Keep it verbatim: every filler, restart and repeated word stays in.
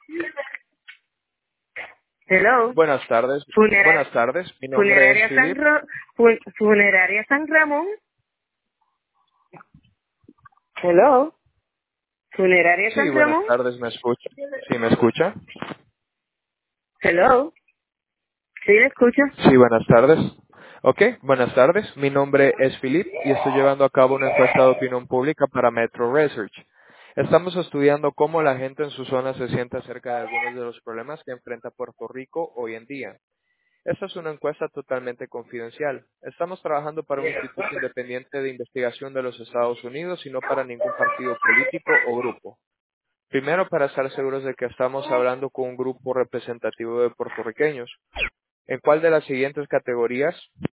Hello. Buenas tardes. Funeraria, Buenas tardes. Mi nombre es funeraria San Philip. Ro- Fun- Funeraria San Ramón. Hello. Funeraria Sí, San buenas Ramón. tardes. ¿Me escucha? ¿Sí me escucha? Hello. ¿Sí me escucha? Sí, buenas tardes. Ok, buenas tardes. Mi nombre es Philip y estoy llevando a cabo una encuesta de opinión pública para Metro Research. Estamos estudiando cómo la gente en su zona se siente acerca de algunos de los problemas que enfrenta Puerto Rico hoy en día. Esta es una encuesta totalmente confidencial. Estamos trabajando para un instituto independiente de investigación de los Estados Unidos y no para ningún partido político o grupo. Primero, para estar seguros de que estamos hablando con un grupo representativo de puertorriqueños. ¿En cuál de las siguientes categorías